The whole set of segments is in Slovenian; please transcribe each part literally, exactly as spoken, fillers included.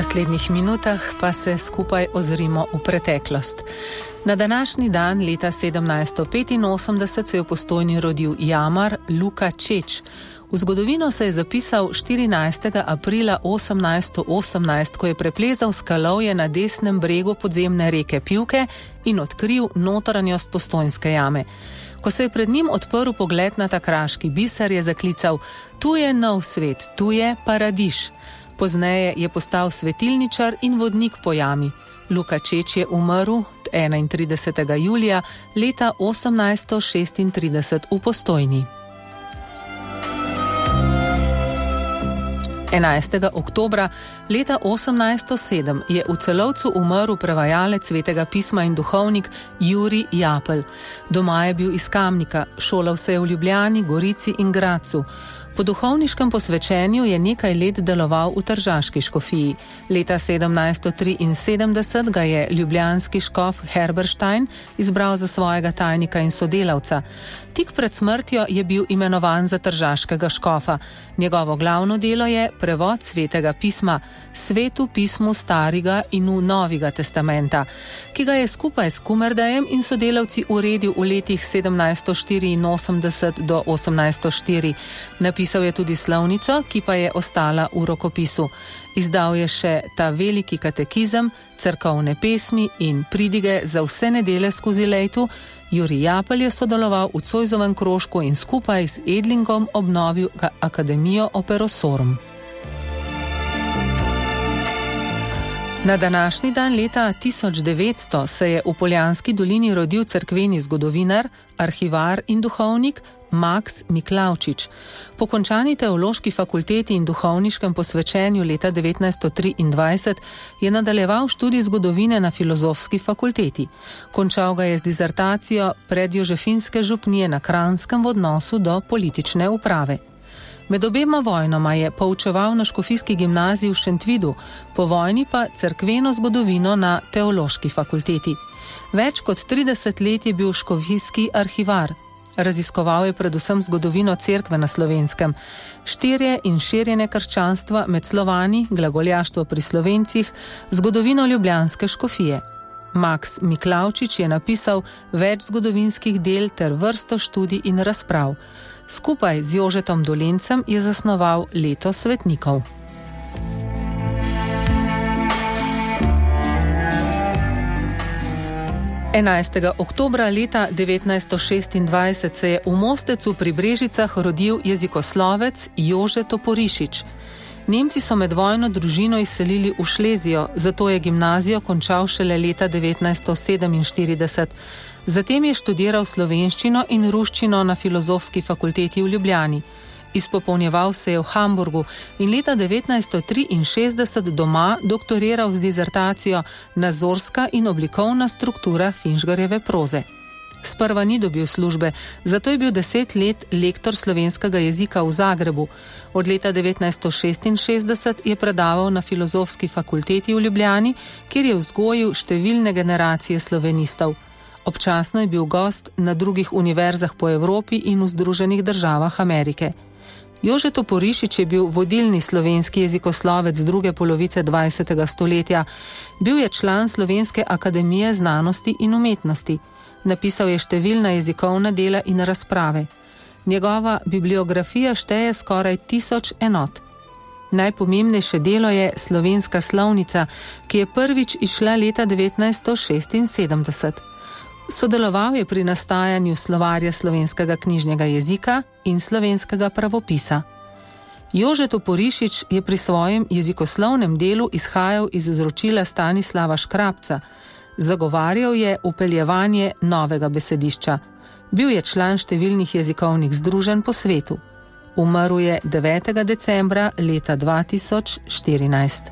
naslednjih minutah pa se skupaj ozrimo v preteklost. Na današnji dan leta sedemnajststo petinosemdeset se je v Postojni rodil jamar Luka Čeč. V zgodovino se je zapisal štirinajstega aprila osemnajststo osemnajst, ko je preplezal skalovje na desnem bregu podzemne reke Pivke in odkril notranjost Postojnske jame. Ko se je pred njim odprl pogled na ta kraški biser, je zaklical: "Tu je nov svet, tu je paradiž." Pozneje je postal svetilničar in vodnik po jami. Luka Čeč je umrl enaintridesetega julija leta osemnajststo šestintrideset v Postojni. enajstega oktobra leta osemnajststo sedem je v Celovcu umrl prevajalec Svetega pisma in duhovnik Jurij Japelj. Doma je bil iz Kamnika, šolal se je v Ljubljani, Gorici in Gradcu. Po duhovniškem posvečenju je nekaj let deloval v tržaški škofiji. Leta sedemnajststo triinsedemdeset ga je ljubljanski škof Herberstein izbral za svojega tajnika in sodelavca. Tik pred smrtjo je bil imenovan za tržaškega škofa. Njegovo glavno delo je prevod Svetega pisma, Svetu pismu Starega in v Novega testamenta, ki ga je skupaj s Kumerdejem in sodelavci uredil v letih sedemnajststo štiriinosemdeset do osemnajststo štiri. Napisal je tudi slovnico, ki pa je ostala v rokopisu. Izdal je še ta veliki katekizem, cerkovne pesmi in pridige za vse nedele skozi lejtu. Jurij Japelj je sodeloval v Zoisovem krožku in skupaj z Edlingom obnovil Akademijo Operosorum. Na današnji dan leta tisoč devetsto se je v Poljanski dolini rodil cerkveni zgodovinar, arhivar in duhovnik Maks Miklavčič. Po končani teološki fakulteti in duhovniškem posvečenju leta devetnajststo triindvajset je nadaljeval študij zgodovine na filozofski fakulteti. Končal ga je z dizertacijo predjožefinske župnije na Kranjskem v odnosu do politične uprave. Med obema vojnama je poučeval na škofijski gimnaziji v Šentvidu, po vojni pa cerkveno zgodovino na teološki fakulteti. Več kot trideset let je bil škofijski arhivar. Raziskoval je predvsem zgodovino cerkve na Slovenskem, štirje in širjenje krščanstva med Slovani, glagoljaštvo pri Slovencih, zgodovino ljubljanske škofije. Maks Miklavčič je napisal več zgodovinskih del ter vrsto študij in razprav. Skupaj z Jožetom Dolencem je zasnoval Leto svetnikov. enajstega oktobra leta devetnajststo šestindvajset se je v Mostecu pri Brežicah rodil jezikoslovec Jože Toporišič. Nemci so med vojno družino izselili v Šlezijo, zato je gimnazijo končal šele leta devetnajststo sedeminštirideset. Zatem je študiral slovenščino in ruščino na Filozofski fakulteti v Ljubljani. Izpopolnjeval se je v Hamburgu in leta devetnajststo triinšestdeset doma doktoriral z dizertacijo Nazorska in oblikovna struktura Finžgarjeve proze. Sprva ni dobil službe, zato je bil deset let lektor slovenskega jezika v Zagrebu. Od leta devetnajststo šestinšestdeset je predaval na Filozofski fakulteti v Ljubljani, kjer je vzgojil številne generacije slovenistov. Občasno je bil gost na drugih univerzah po Evropi in v Združenih državah Amerike. Jože Toporišič je bil vodilni slovenski jezikoslovec druge polovice dvajsetega stoletja. Bil je član Slovenske akademije znanosti in umetnosti. Napisal je številna jezikovna dela in razprave. Njegova bibliografija šteje skoraj tisoč enot. Najpomembnejše delo je Slovenska slovnica, ki je prvič izšla leta devetnajststo šestinsedemdeset. Sodeloval je pri nastajanju slovarja slovenskega knjižnega jezika in slovenskega pravopisa. Jože Toporišič je pri svojem jezikoslovnem delu izhajal iz izročila Stanislava Škrabca. Zagovarjal je vpeljevanje novega besedišča. Bil je član številnih jezikovnih združenj po svetu. Umrl je devetega decembra leta dva tisoč štirinajst.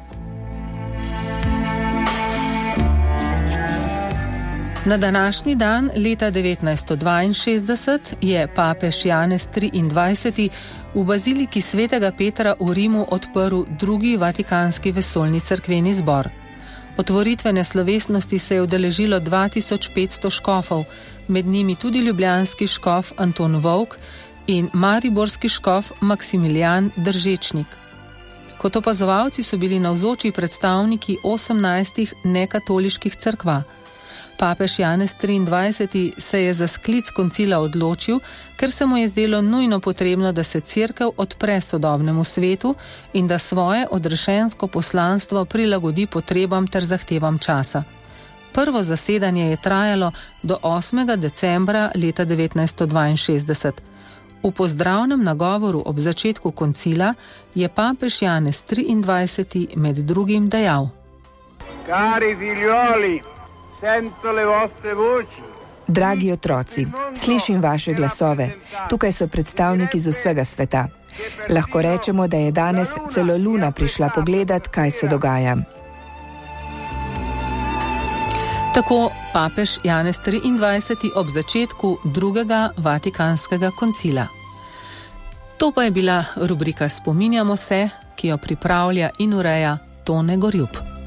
Na današnji dan leta devetnajststo dvainšestdeset je papež Janez triindvajseti v baziliki Svetega Petra v Rimu odprl drugi vatikanski vesoljni cerkveni zbor. Otvoritvene slovesnosti se je udeležilo dva tisoč petsto škofov, med njimi tudi ljubljanski škof Anton Volk in mariborski škof Maksimilijan Držečnik. Kot opazovalci so bili navzoči predstavniki osemnajstih nekatoliških cerkva. Papež Janez triindvajseti se je za sklic koncila odločil, ker se mu je zdelo nujno potrebno, da se cerkev odpre sodobnemu svetu in da svoje odrešensko poslanstvo prilagodi potrebam ter zahtevam časa. Prvo zasedanje je trajalo do osmega decembra leta devetnajststo dvainšestdeset. V pozdravnem nagovoru ob začetku koncila je papež Janez triindvajseti med drugim dejal: Cari figlioli, sento le vostre voci. Dragi otroci, slišim vaše glasove. Tukaj so predstavniki z vsega sveta. Lahko rečemo, da je danes celo Luna prišla pogledat, kaj se dogaja. Tako papež Janez triindvajseti ob začetku drugega Vatikanskega koncila. To pa je bila rubrika Spominjamo se, ki jo pripravlja in ureja Tone Gorjup.